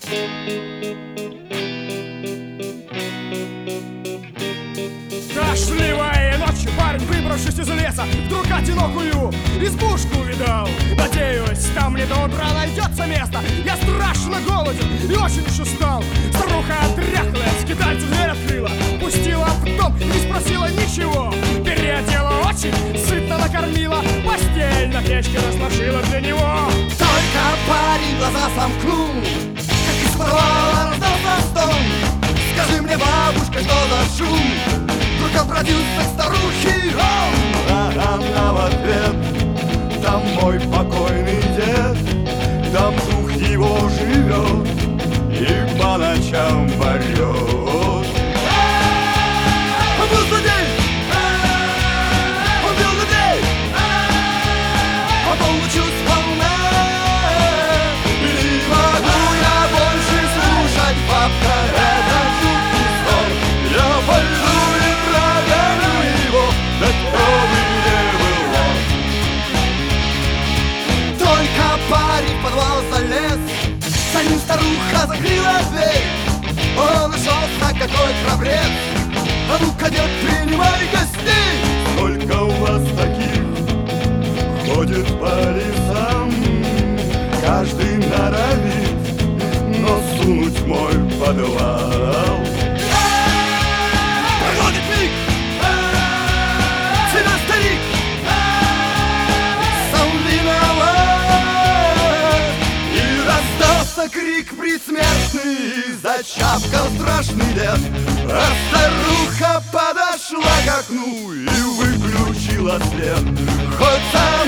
Дождливой ночью парень, выбравшись из леса, вдруг одинокую избушку увидал. Надеюсь, там мне до утра найдется место. Я страшно голоден и очень уж устал. Старуха дряхлая, скитальцу дверь открыла, пустила в дом, не спросила ничего. Переодела очень, сытно накормила, постель на печке разложила для него. Только парень глаза сомкнул, как из подвала раздался стон. Скажи мне, бабушка, что за шум? Вдруг обратился к старухе он. А она в ответ: там мой покойный дед, там дух его живет и по ночам поет. Он был злодей, он бил людей, потом учусь волна. Не могу я больше слушать, бабка, этот жуткий сон. Я пойду и прогоню его, да кто бы не был он. Только парень в подвал залез, за ним старуха закрыла дверь. Он нашелся какой храбрец, а ну-ка, дед, принимай гостей. Сколько у вас таких ходит по лесам, каждый норовит нос сунуть в мой подвал. Проходит миг, тебя старик сам виноват. И раздался крик предсмертный, и зачавкал страшный лес. А старуха подошла к окну и выключила свет. Хоть